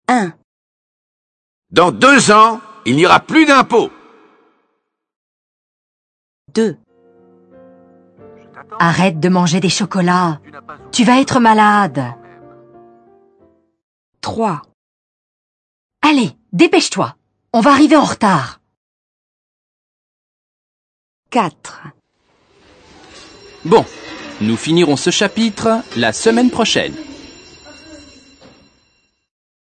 1. Dans 2 ans, il n'y aura plus d'impôts. 2. Arrête de manger des chocolats. Tu vas être malade. 3. Allez, dépêche-toi. On va arriver en retard. 4. Bon, nous finirons ce chapitre la semaine prochaine.